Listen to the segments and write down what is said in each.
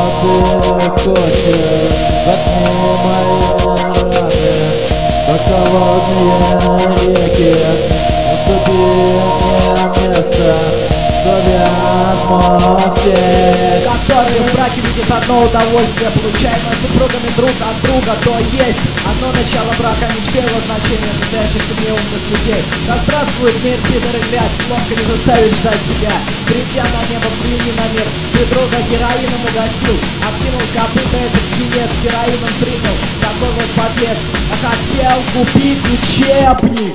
ты хочешь, заткни мои раны, как холодные реки. Уступи мне место, чтобы я смог сесть. Который в браке видит одно удовольствие, получаемое супругами друг от друга, то есть одно начало брака, не все его значения, состоящих в семье умных людей. Да здравствует мир, пидор и грязь, ловко не заставить ждать себя. Придя на небо, взгляни на мир, ты друга героином угостил, откинул копыта, этот венец героином принял. Такой вот подлец, а хотел купить учебник.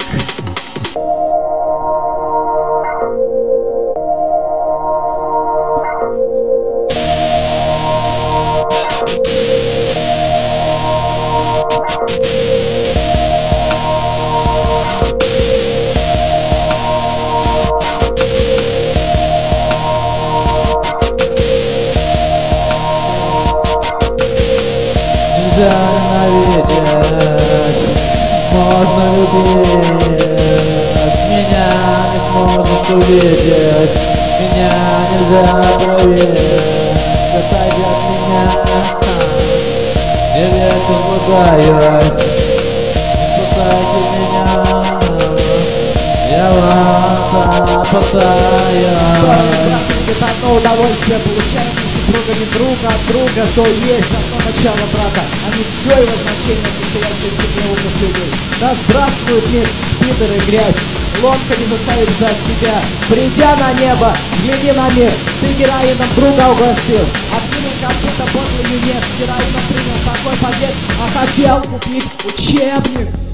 Нельзя ненавидеть, можно любить. Меня не сможешь увидеть, меня нельзя проверить. Отойди от меня, я весь улыбаюсь. Спасайте меня, я вас опасаюсь. Одно удовольствие, получаемое супругами друг от друга, то есть одно начало брака, а не все его значение, состоящее в семье умных людей. Да здравствует мир, пидор и грязь, лодка не заставит ждать себя. Придя на небо, взгляни на мир, ты героином друга угостил. Откинул копыта, подлый юнец, героином принял такой побед, а хотел купить учебник.